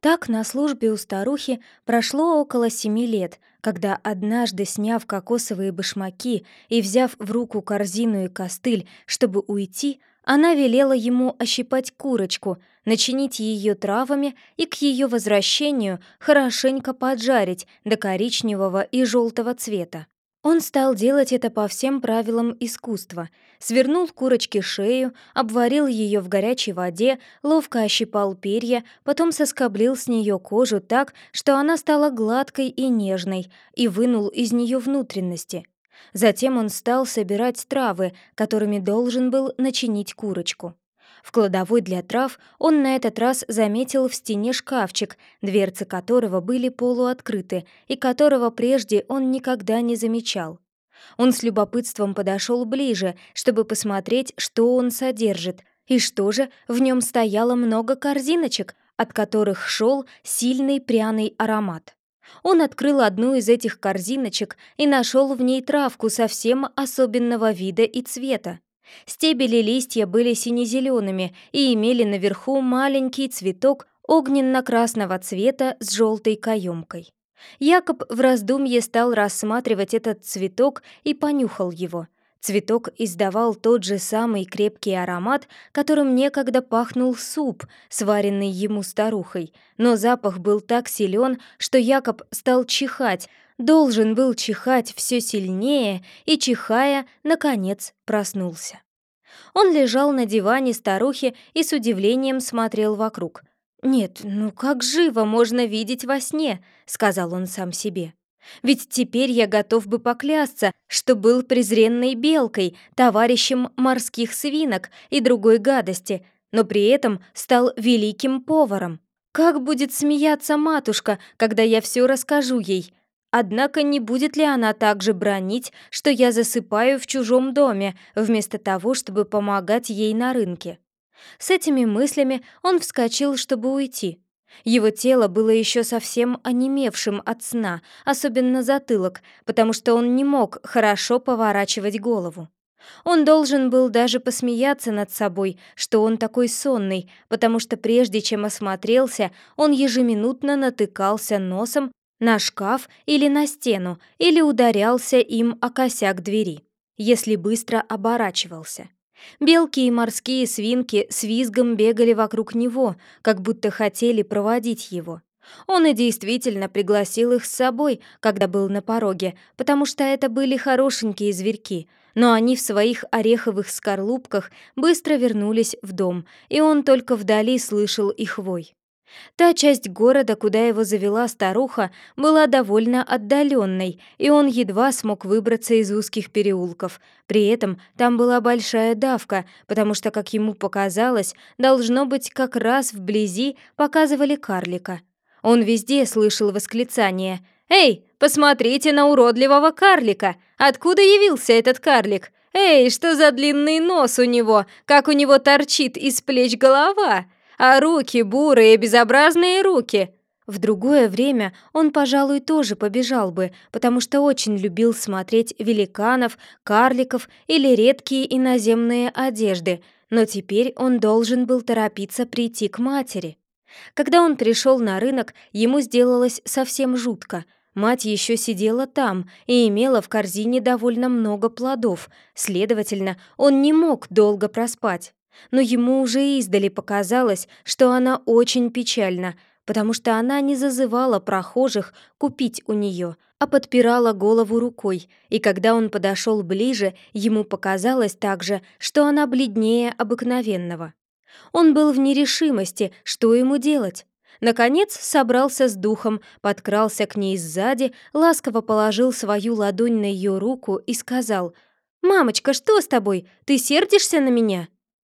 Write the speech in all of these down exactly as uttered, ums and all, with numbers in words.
Так на службе у старухи прошло около семи лет, когда однажды, сняв кокосовые башмаки и взяв в руку корзину и костыль, чтобы уйти, она велела ему ощипать курочку, начинить ее травами и к ее возвращению хорошенько поджарить до коричневого и желтого цвета. Он стал делать это по всем правилам искусства. Свернул курочке шею, обварил ее в горячей воде, ловко ощипал перья, потом соскоблил с нее кожу так, что она стала гладкой и нежной, и вынул из нее внутренности. Затем он стал собирать травы, которыми должен был начинить курочку. В кладовой для трав он на этот раз заметил в стене шкафчик, дверцы которого были полуоткрыты и которого прежде он никогда не замечал. Он с любопытством подошел ближе, чтобы посмотреть, что он содержит, и что же, в нем стояло много корзиночек, от которых шел сильный пряный аромат. Он открыл одну из этих корзиночек и нашел в ней травку совсем особенного вида и цвета. Стебели и листья были сине-зелеными и имели наверху маленький цветок огненно-красного цвета с желтой каемкой. Якоб в раздумье стал рассматривать этот цветок и понюхал его. Цветок издавал тот же самый крепкий аромат, которым некогда пахнул суп, сваренный ему старухой, но запах был так силен, что Якоб стал чихать, должен был чихать все сильнее и, чихая, наконец проснулся. Он лежал на диване старухи и с удивлением смотрел вокруг. «Нет, ну как живо можно видеть во сне?» — сказал он сам себе. «Ведь теперь я готов бы поклясться, что был презренной белкой, товарищем морских свинок и другой гадости, но при этом стал великим поваром. Как будет смеяться матушка, когда я все расскажу ей? Однако не будет ли она также бранить, что я засыпаю в чужом доме, вместо того, чтобы помогать ей на рынке?» С этими мыслями он вскочил, чтобы уйти. Его тело было еще совсем онемевшим от сна, особенно затылок, потому что он не мог хорошо поворачивать голову. Он должен был даже посмеяться над собой, что он такой сонный, потому что прежде чем осмотрелся, он ежеминутно натыкался носом на шкаф или на стену, или ударялся им о косяк двери, если быстро оборачивался. Белки и морские свинки с визгом бегали вокруг него, как будто хотели проводить его. Он и действительно пригласил их с собой, когда был на пороге, потому что это были хорошенькие зверьки, но они в своих ореховых скорлупках быстро вернулись в дом, и он только вдали слышал их вой. Та часть города, куда его завела старуха, была довольно отдаленной, и он едва смог выбраться из узких переулков. При этом там была большая давка, потому что, как ему показалось, должно быть, как раз вблизи показывали карлика. Он везде слышал восклицания: «Эй, посмотрите на уродливого карлика! Откуда явился этот карлик? Эй, что за длинный нос у него, как у него торчит из плеч голова! А руки бурые, безобразные руки!» В другое время он, пожалуй, тоже побежал бы, потому что очень любил смотреть великанов, карликов или редкие иноземные одежды, но теперь он должен был торопиться прийти к матери. Когда он пришел на рынок, ему сделалось совсем жутко. Мать еще сидела там и имела в корзине довольно много плодов, следовательно, он не мог долго проспать. Но ему уже издали показалось, что она очень печальна, потому что она не зазывала прохожих купить у нее, а подпирала голову рукой, и когда он подошел ближе, ему показалось также, что она бледнее обыкновенного. Он был в нерешимости, что ему делать. Наконец собрался с духом, подкрался к ней сзади, ласково положил свою ладонь на ее руку и сказал: «Мамочка, что с тобой? Ты сердишься на меня?»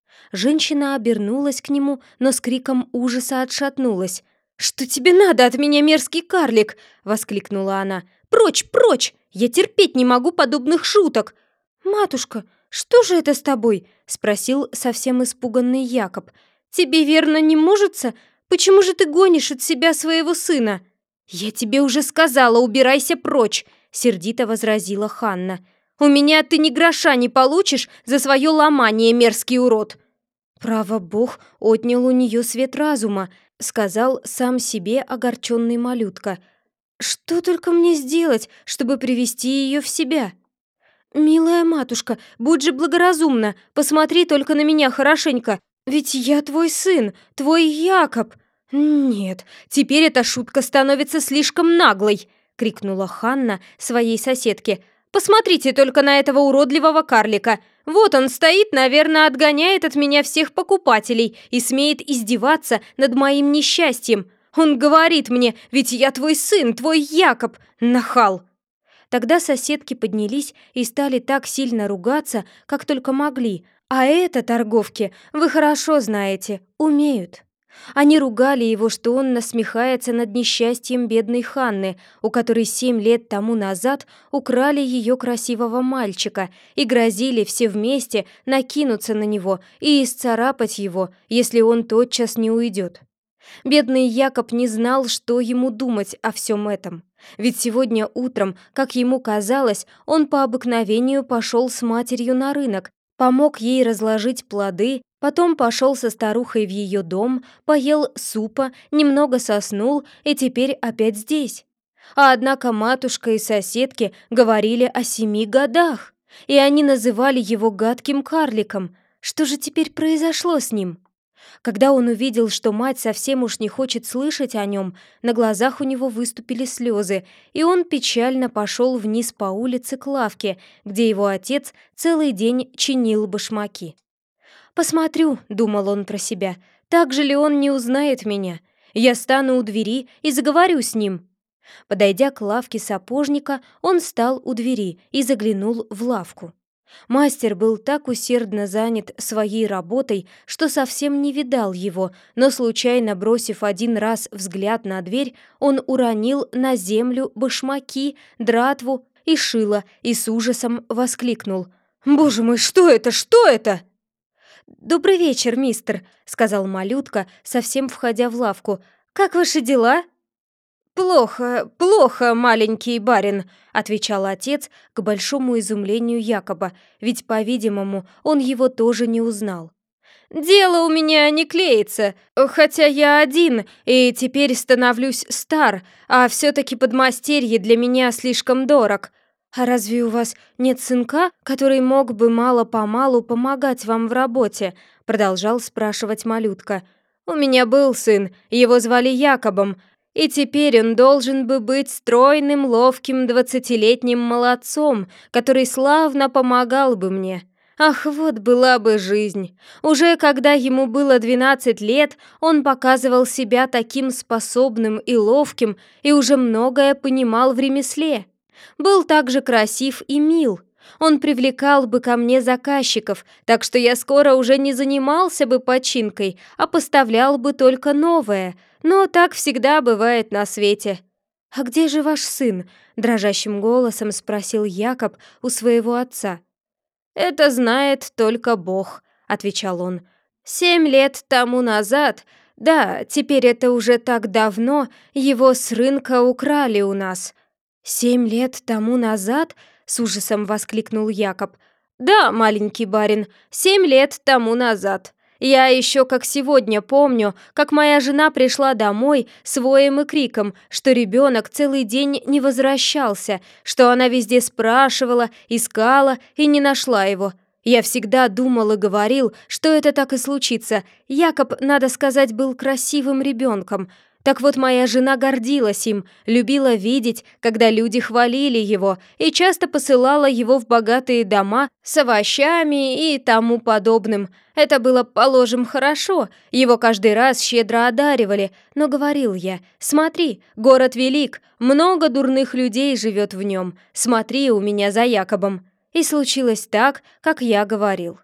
Женщина обернулась к нему, но с криком ужаса отшатнулась. «Что тебе надо от меня, мерзкий карлик?» — воскликнула она. «Прочь, прочь! Я терпеть не могу подобных шуток!» «Матушка, что же это с тобой?» — спросил совсем испуганный Якоб. «Тебе верно не мужется? Почему же ты гонишь от себя своего сына?» «Я тебе уже сказала, убирайся прочь!» — сердито возразила Ханна. «У меня ты ни гроша не получишь за свое ломание, мерзкий урод!» «Право, Бог отнял у нее свет разума», — сказал сам себе огорченный малютка. «Что только мне сделать, чтобы привести ее в себя?» «Милая матушка, будь же благоразумна, посмотри только на меня хорошенько, ведь я твой сын, твой Якоб!» «Нет, теперь эта шутка становится слишком наглой!» — крикнула Ханна своей соседке. «Посмотрите только на этого уродливого карлика! Вот он стоит, наверное, отгоняет от меня всех покупателей и смеет издеваться над моим несчастьем! Он говорит мне, ведь я твой сын, твой Якоб! Нахал!» Тогда соседки поднялись и стали так сильно ругаться, как только могли. А это торговки, вы хорошо знаете, умеют. Они ругали его, что он насмехается над несчастьем бедной Ханны, у которой семь лет тому назад украли ее красивого мальчика, и грозили все вместе накинуться на него и исцарапать его, если он тотчас не уйдет. Бедный Якоб не знал, что ему думать о всем этом. Ведь сегодня утром, как ему казалось, он по обыкновению пошел с матерью на рынок, помог ей разложить плоды, потом пошел со старухой в ее дом, поел супа, немного соснул и теперь опять здесь. А однако матушка и соседки говорили о семи годах, и они называли его гадким карликом. Что же теперь произошло с ним? Когда он увидел, что мать совсем уж не хочет слышать о нем, на глазах у него выступили слезы, и он печально пошел вниз по улице к лавке, где его отец целый день чинил башмаки. «Посмотрю», — думал он про себя, — «так же ли он не узнает меня? Я стану у двери и заговорю с ним». Подойдя к лавке сапожника, он встал у двери и заглянул в лавку. Мастер был так усердно занят своей работой, что совсем не видал его, но, случайно бросив один раз взгляд на дверь, он уронил на землю башмаки, дратву и шило и с ужасом воскликнул: «Боже мой, что это, что это?» «Добрый вечер, мистер», — сказал малютка, совсем входя в лавку. «Как ваши дела?» «Плохо, плохо, маленький барин», — отвечал отец к большому изумлению Якоба, ведь, по-видимому, он его тоже не узнал. «Дело у меня не клеится, хотя я один и теперь становлюсь стар, а все-таки подмастерье для меня слишком дорог. А разве у вас нет сынка, который мог бы мало-помалу помогать вам в работе?» — продолжал спрашивать малютка. «У меня был сын, его звали Якобом, и теперь он должен бы быть стройным, ловким двадцатилетним молодцом, который славно помогал бы мне. Ах, вот была бы жизнь! Уже когда ему было двенадцать лет, он показывал себя таким способным и ловким, и уже многое понимал в ремесле. Был также красив и мил. Он привлекал бы ко мне заказчиков, так что я скоро уже не занимался бы починкой, а поставлял бы только новое. Но так всегда бывает на свете». «А где же ваш сын?» — дрожащим голосом спросил Якоб у своего отца. «Это знает только Бог», — отвечал он. «Семь лет тому назад, да, теперь это уже так давно, его с рынка украли у нас». «Семь лет тому назад?» — с ужасом воскликнул Якоб. «Да, маленький барин, семь лет тому назад. Я еще как сегодня помню, как моя жена пришла домой с воем и криком, что ребенок целый день не возвращался, что она везде спрашивала, искала и не нашла его. Я всегда думал и говорил, что это так и случится. Якоб, надо сказать, был красивым ребенком. Так вот, моя жена гордилась им, любила видеть, когда люди хвалили его, и часто посылала его в богатые дома с овощами и тому подобным. Это было, положим, хорошо, его каждый раз щедро одаривали, но говорил я: «Смотри, город велик, много дурных людей живет в нем, смотри у меня за Якобом». И случилось так, как я говорил.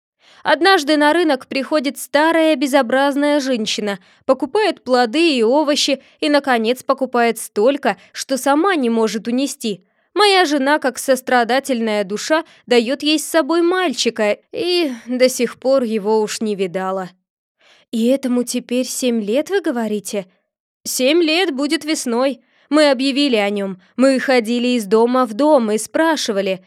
Однажды на рынок приходит старая безобразная женщина, покупает плоды и овощи и, наконец, покупает столько, что сама не может унести. Моя жена, как сострадательная душа, дает ей с собой мальчика, и до сих пор его уж не видала. «И этому теперь семь лет, вы говорите?» «Семь лет будет весной. Мы объявили о нем. Мы ходили из дома в дом и спрашивали.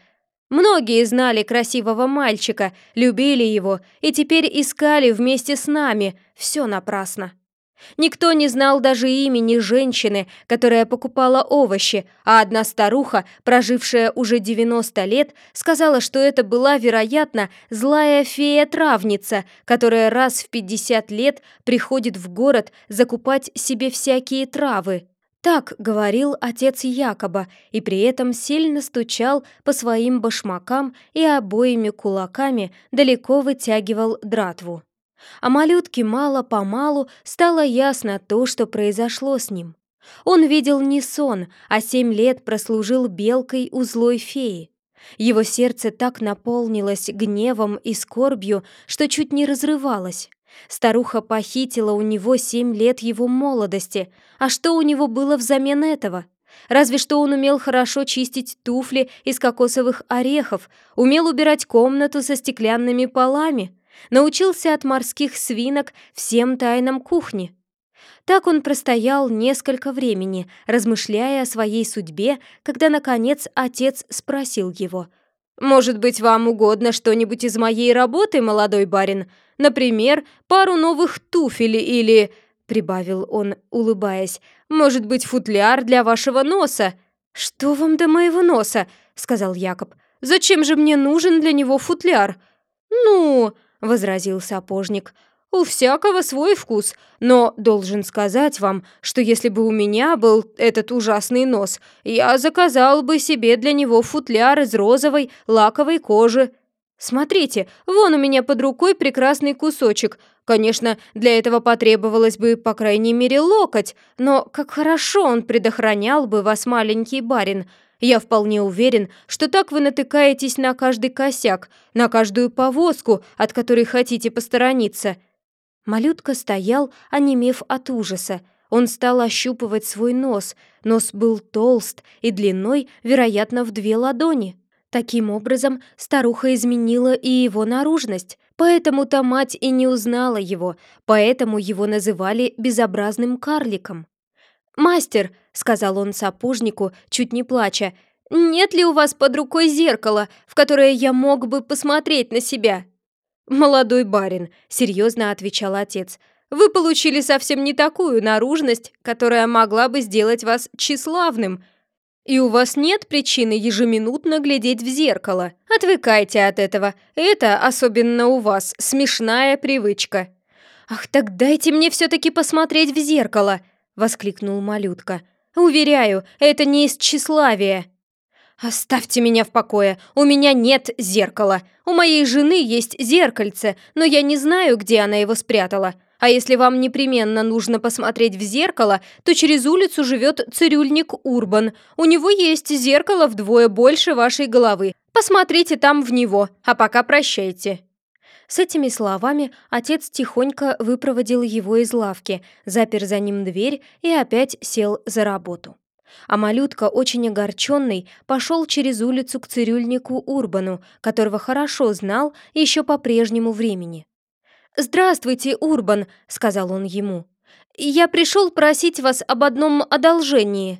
Многие знали красивого мальчика, любили его и теперь искали вместе с нами. Все напрасно. Никто не знал даже имени женщины, которая покупала овощи, а одна старуха, прожившая уже девяносто лет, сказала, что это была, вероятно, злая фея-травница, которая раз в пятьдесят лет приходит в город закупать себе всякие травы. Так говорил отец Якоба, и при этом сильно стучал по своим башмакам и обоими кулаками далеко вытягивал дратву. А малютке мало-помалу стало ясно то, что произошло с ним. Он видел не сон, а семь лет прослужил белкой у злой феи. Его сердце так наполнилось гневом и скорбью, что чуть не разрывалось. Старуха похитила у него семь лет его молодости, а что у него было взамен этого? Разве что он умел хорошо чистить туфли из кокосовых орехов, умел убирать комнату со стеклянными полами, научился от морских свинок всем тайнам кухни. Так он простоял несколько времени, размышляя о своей судьбе, когда, наконец, отец спросил его: «Может быть, вам угодно что-нибудь из моей работы, молодой барин? Например, пару новых туфель или...» — прибавил он, улыбаясь. «Может быть, футляр для вашего носа?» «Что вам до моего носа?» — сказал Якоб. «Зачем же мне нужен для него футляр?» «Ну...» — возразил сапожник. «У всякого свой вкус, но должен сказать вам, что если бы у меня был этот ужасный нос, я заказал бы себе для него футляр из розовой лаковой кожи. Смотрите, вон у меня под рукой прекрасный кусочек. Конечно, для этого потребовалось бы по крайней мере локоть, но как хорошо он предохранял бы вас, маленький барин. Я вполне уверен, что так вы натыкаетесь на каждый косяк, на каждую повозку, от которой хотите посторониться». Малютка стоял, онемев от ужаса. Он стал ощупывать свой нос. Нос был толст и длиной, вероятно, в две ладони. Таким образом, старуха изменила и его наружность. Поэтому-то мать и не узнала его, поэтому его называли безобразным карликом. «Мастер», — сказал он сапожнику, чуть не плача, — «нет ли у вас под рукой зеркало, в которое я мог бы посмотреть на себя?» «Молодой барин», — серьезно отвечал отец, — «вы получили совсем не такую наружность, которая могла бы сделать вас тщеславным. И у вас нет причины ежеминутно глядеть в зеркало. Отвыкайте от этого. Это, особенно у вас, смешная привычка». «Ах, так дайте мне все-таки посмотреть в зеркало!» — воскликнул малютка. «Уверяю, это не из тщеславия». «Оставьте меня в покое, у меня нет зеркала. У моей жены есть зеркальце, но я не знаю, где она его спрятала. А если вам непременно нужно посмотреть в зеркало, то через улицу живет цирюльник Урбан. У него есть зеркало вдвое больше вашей головы. Посмотрите там в него, а пока прощайте». С этими словами отец тихонько выпроводил его из лавки, запер за ним дверь и опять сел за работу. А малютка, очень огорченный, пошел через улицу к цирюльнику Урбану, которого хорошо знал еще по прежнему времени. «Здравствуйте, Урбан», — сказал он ему. «Я пришел просить вас об одном одолжении.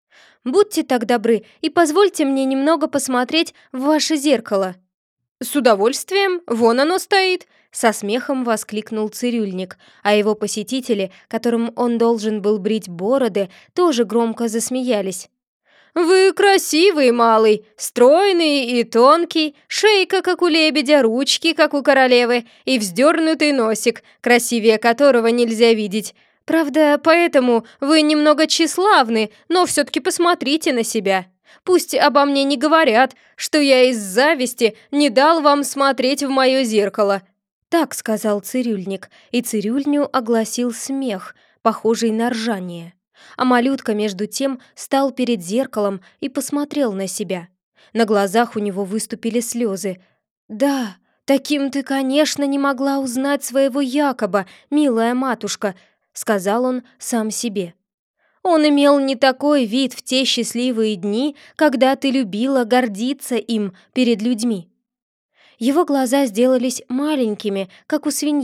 Будьте так добры и позвольте мне немного посмотреть в ваше зеркало». «С удовольствием, вон оно стоит», — со смехом воскликнул цирюльник, а его посетители, которым он должен был брить бороды, тоже громко засмеялись. «Вы красивый, малый, стройный и тонкий, шейка, как у лебедя, ручки, как у королевы, и вздернутый носик, красивее которого нельзя видеть. Правда, поэтому вы немного тщеславны, но все-таки посмотрите на себя. Пусть обо мне не говорят, что я из зависти не дал вам смотреть в мое зеркало». Так сказал цирюльник, и цирюльню огласил смех, похожий на ржание. А малютка, между тем, стал перед зеркалом и посмотрел на себя. На глазах у него выступили слезы. «Да, таким ты, конечно, не могла узнать своего Якоба, милая матушка», — сказал он сам себе. «Он имел не такой вид в те счастливые дни, когда ты любила гордиться им перед людьми». Его глаза сделались маленькими, как у свиньи,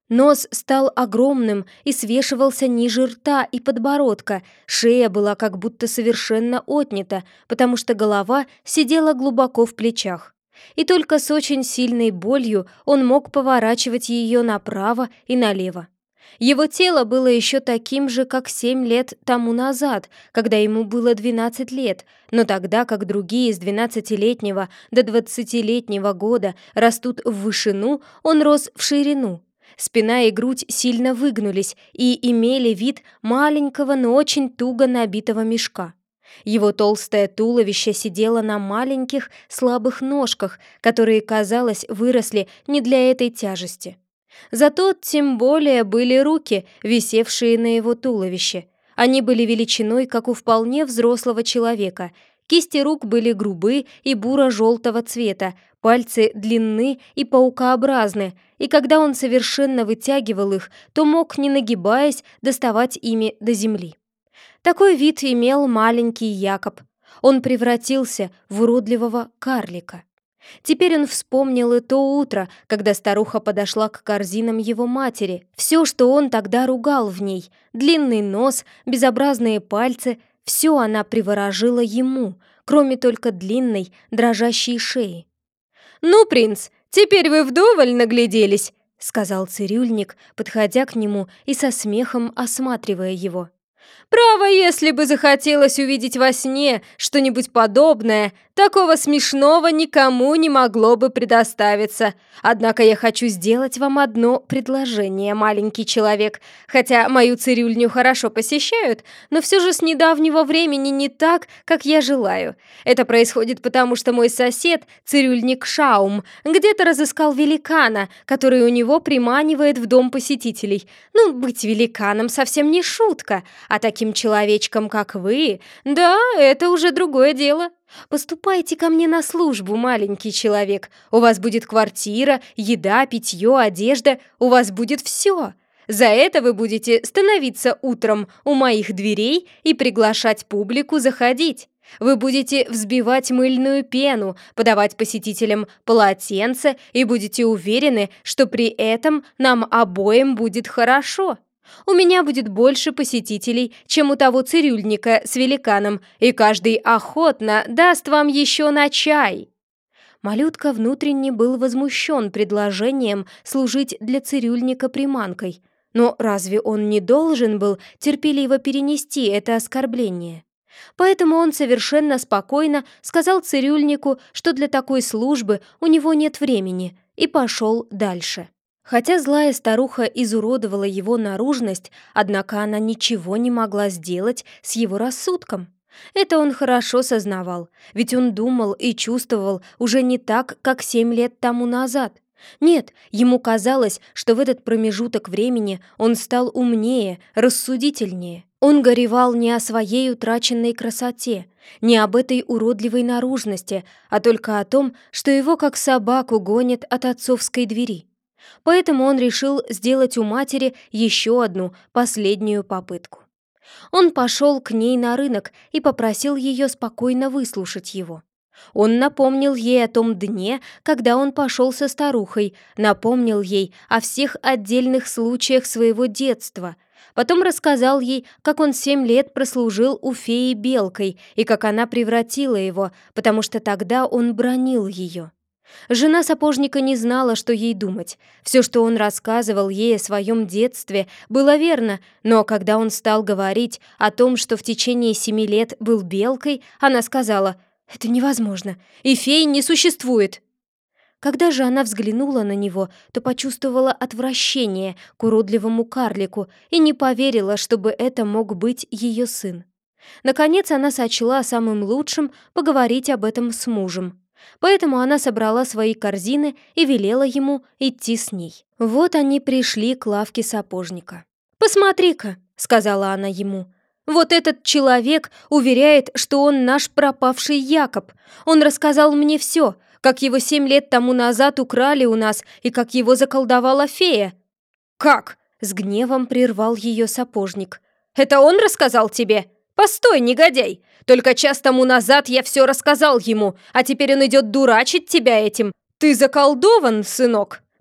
Нос стал огромным и свешивался ниже рта и подбородка, шея была как будто совершенно отнята, потому что голова сидела глубоко в плечах. И только с очень сильной болью он мог поворачивать ее направо и налево. Его тело было еще таким же, как семь лет тому назад, когда ему было двенадцать лет, но тогда как другие с двенадцатилетнего до двадцатилетнего года растут в вышину, он рос в ширину. Спина и грудь сильно выгнулись и имели вид маленького, но очень туго набитого мешка. Его толстое туловище сидело на маленьких слабых ножках, которые, казалось, выросли не для этой тяжести. Зато тем более были руки, висевшие на его туловище. Они были величиной, как у вполне взрослого человека. Кисти рук были грубы и буро-желтого цвета, пальцы длинны и паукообразны, и когда он совершенно вытягивал их, то мог, не нагибаясь, доставать ими до земли. Такой вид имел маленький Якоб. Он превратился в уродливого карлика. Теперь он вспомнил и то утро, когда старуха подошла к корзинам его матери. Все, что он тогда ругал в ней, длинный нос, безобразные пальцы, все она приворожила ему, кроме только длинной, дрожащей шеи. «Ну, принц, теперь вы вдоволь нагляделись», — сказал цирюльник, подходя к нему и со смехом осматривая его. «Право, если бы захотелось увидеть во сне что-нибудь подобное, такого смешного никому не могло бы предоставиться. Однако я хочу сделать вам одно предложение, маленький человек. Хотя мою цирюльню хорошо посещают, но все же с недавнего времени не так, как я желаю. Это происходит потому, что мой сосед, цирюльник Шаум, где-то разыскал великана, который у него приманивает в дом посетителей. Ну, быть великаном совсем не шутка, а таким человечком, как вы, да, это уже другое дело. Поступайте ко мне на службу, маленький человек. У вас будет квартира, еда, питье, одежда. У вас будет все. За это вы будете становиться утром у моих дверей и приглашать публику заходить. Вы будете взбивать мыльную пену, подавать посетителям полотенце и будете уверены, что при этом нам обоим будет хорошо. У меня будет больше посетителей, чем у того цирюльника с великаном, и каждый охотно даст вам еще на чай». Малютка внутренне был возмущен предложением служить для цирюльника приманкой. Но разве он не должен был терпеливо перенести это оскорбление? Поэтому он совершенно спокойно сказал цирюльнику, что для такой службы у него нет времени, и пошел дальше. Хотя злая старуха изуродовала его наружность, однако она ничего не могла сделать с его рассудком. Это он хорошо сознавал, ведь он думал и чувствовал уже не так, как семь лет тому назад. Нет, ему казалось, что в этот промежуток времени он стал умнее, рассудительнее. Он горевал не о своей утраченной красоте, не об этой уродливой наружности, а только о том, что его как собаку гонят от отцовской двери. Поэтому он решил сделать у матери еще одну, последнюю попытку. Он пошел к ней на рынок и попросил ее спокойно выслушать его. Он напомнил ей о том дне, когда он пошел со старухой, напомнил ей о всех отдельных случаях своего детства. Потом рассказал ей, как он семь лет прослужил у феи Белкой и как она превратила его, потому что тогда он бранил ее. Жена сапожника не знала, что ей думать. Все, что он рассказывал ей о своем детстве, было верно, но когда он стал говорить о том, что в течение семи лет был белкой, она сказала: «Это невозможно, и фей не существует». Когда же она взглянула на него, то почувствовала отвращение к уродливому карлику и не поверила, чтобы это мог быть ее сын. Наконец она сочла самым лучшим поговорить об этом с мужем. Поэтому она собрала свои корзины и велела ему идти с ней. Вот они пришли к лавке сапожника. «Посмотри-ка», — сказала она ему, — «вот этот человек уверяет, что он наш пропавший Якоб. Он рассказал мне все, как его семь лет тому назад украли у нас и как его заколдовала фея». «Как?» — с гневом прервал ее сапожник. «Это он рассказал тебе? Постой, негодяй! Только час тому назад я все рассказал ему, а теперь он идет дурачить тебя этим. Ты заколдован, сынок.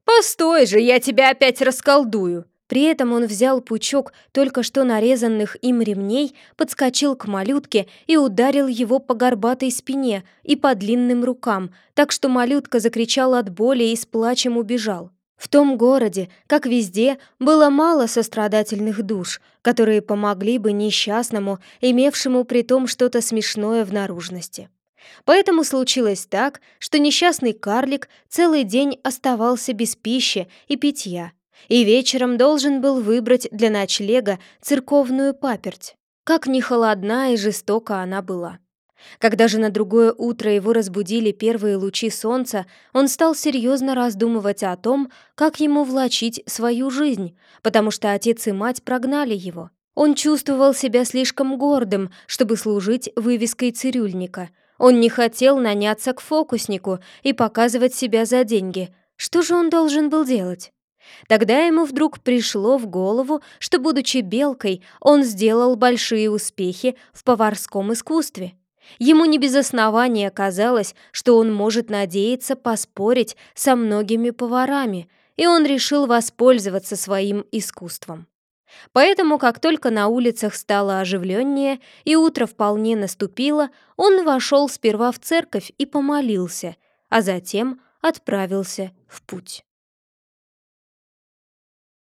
«Постой же, я тебя опять расколдую!» При этом он взял пучок только что нарезанных им ремней, подскочил к малютке и ударил его по горбатой спине и по длинным рукам, так что малютка закричал от боли и с плачем убежал. В том городе, как везде, было мало сострадательных душ, которые помогли бы несчастному, имевшему при том что-то смешное в наружности. Поэтому случилось так, что несчастный карлик целый день оставался без пищи и питья, и вечером должен был выбрать для ночлега церковную паперть. Как ни холодна и жестока она была. Когда же на другое утро его разбудили первые лучи солнца, он стал серьезно раздумывать о том, как ему влачить свою жизнь, потому что отец и мать прогнали его. Он чувствовал себя слишком гордым, чтобы служить вывеской цирюльника. Он не хотел наняться к фокуснику и показывать себя за деньги. Что же он должен был делать? Тогда ему вдруг пришло в голову, что, будучи белкой, он сделал большие успехи в поварском искусстве. Ему не без основания казалось, что он может надеяться поспорить со многими поварами, и он решил воспользоваться своим искусством. Поэтому, как только на улицах стало оживленнее и утро вполне наступило, он вошел сперва в церковь и помолился, а затем отправился в путь.